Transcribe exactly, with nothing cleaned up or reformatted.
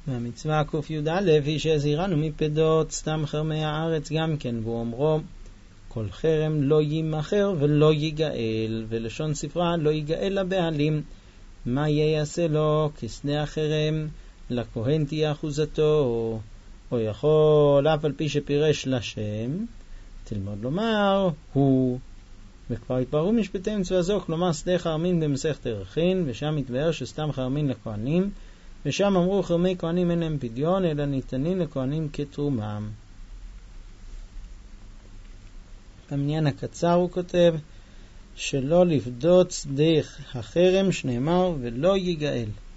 והמצווה ק"יא היא שהזהירנו מפדות סתם חרמי הארץ גם כן, והוא אומרו כל חרם לא יימכר ולא ייגאל, ולשון ספרה לא ייגאל לבעלים. מה יעשה לו? כשדה החרם לכהן תהיה אחוזתו, או יכול אף על פי שפירש לשם תלמוד לומר הוא. וכבר התבררו משפטי מצווה זו, כלומר שדה חרמין במסכת ערכין, ושם התבאר שסתם חרמין לכהנים, ושם אמרו חרמי כהנים אין להם פדיון אלא ניתנים לכהנים כתרומם. במניין הקצר הוא כותב שלא לפדות שדה החרם שנאמר ולא ייגאל.